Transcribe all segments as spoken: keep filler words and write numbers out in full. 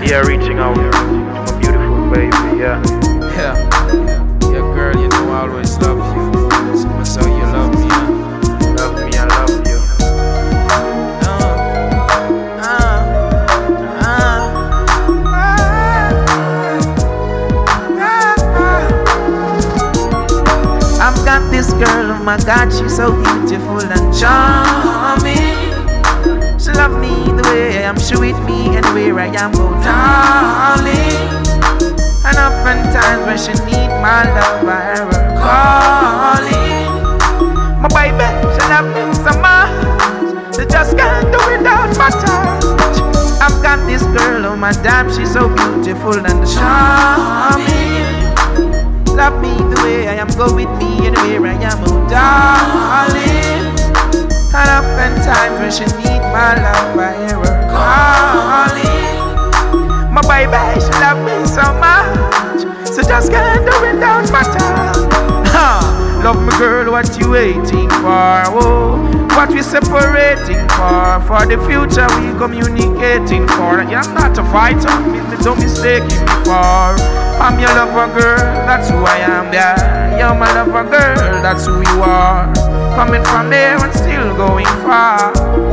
Yeah, reaching out to my beautiful baby, yeah. Yeah, yeah, girl, you know I always love you. So much how you love me, huh? Love me, I love you. Uh, uh, uh, uh. I've got this girl, oh my God, she's so beautiful and charming. She love me the way I am, she with me anywhere I am, oh darling. And oftentimes when she need my love, I hear her calling. My baby, she love me so much, she just can't do without my touch. I've got this girl, oh my damn, she's so beautiful and charming. Love me the way I am, go with me anywhere I am, oh darling. And oftentimes when she need my love, I hear her calling. My baby, she love me so much, so just can't do without my touch. Ha! Love me girl, what you waiting for? Whoa, what we separating for? For the future we communicating for. Yeah, I'm not a fighter, don't mistake me for. I'm your lover girl, that's who I am, yeah. You're my lover girl, that's who you are. Coming from there and still going far.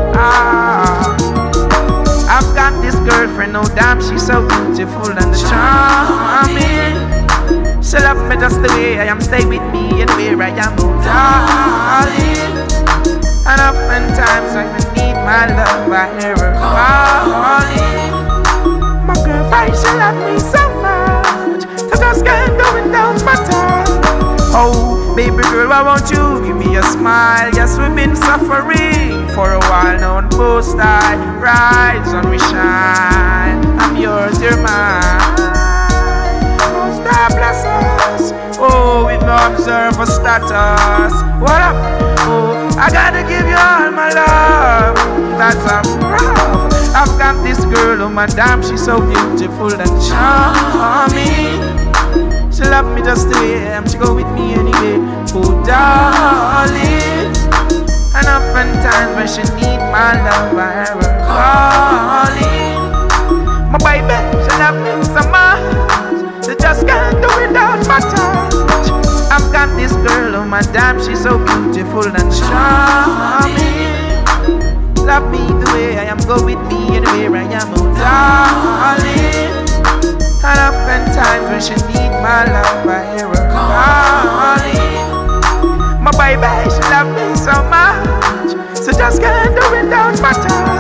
Ah, I've got this girlfriend, no damn, she's so beautiful and charming. She love me just the way I am, stay with me anywhere I am, oh darling. And oftentimes when I need my love, I hear her calling. My girlfriend, she love me so much, I just can't do without my touch. Oh, baby girl, why won't you give me a smile? Yes, we've been suffering for a while now, and both I rise and we shine. I'm yours, you're mine. Oh, star bless us. Oh, with no observer status. What up? Oh, I gotta give you all my love. That's I'm proud. I've got this girl, oh my damn, she's so beautiful and charming. She love me just the way I am, she go with me anyway, oh darling. And oftentimes when she need my love, I hear her calling. My baby, she love me so much, she just can't do without my touch. I've got this girl, oh my damn, she's so beautiful and charming. Love me the way I am, go with me anywhere I am, oh darling. And oftentimes when she need my love, I hear her calling. My baby, she love me so much, so just can't do without my touch.